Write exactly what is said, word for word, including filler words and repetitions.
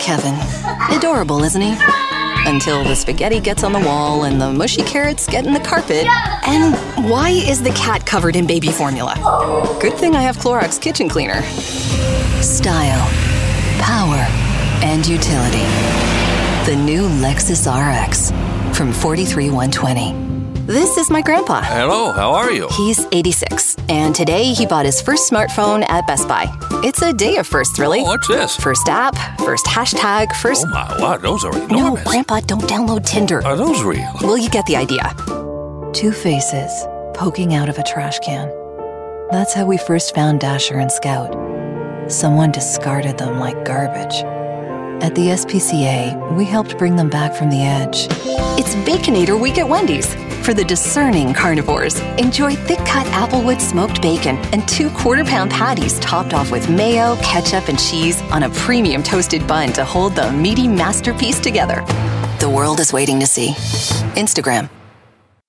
Kevin. Adorable, isn't he? Until the spaghetti gets on the wall and the mushy carrots get in the carpet. And why is the cat covered in baby formula? Good thing I have Clorox kitchen cleaner. Style, power, and utility. The new Lexus R X from forty-three one twenty. This is my grandpa. Hello, how are you? He's eighty-six, and today he bought his first smartphone at Best Buy. It's a day of firsts, really. Oh, what's this? First app, first hashtag, first... Oh my, wow, those are enormous. No, Grandpa, don't download Tinder. Are those real? Well, you get the idea. Two faces poking out of a trash can. That's how we first found Dasher and Scout. Someone discarded them like garbage. At the S P C A, we helped bring them back from the edge. It's Baconator Week at Wendy's. For the discerning carnivores, enjoy thick-cut Applewood smoked bacon and two quarter-pound patties topped off with mayo, ketchup, and cheese on a premium toasted bun to hold the meaty masterpiece together. The world is waiting to see. Instagram.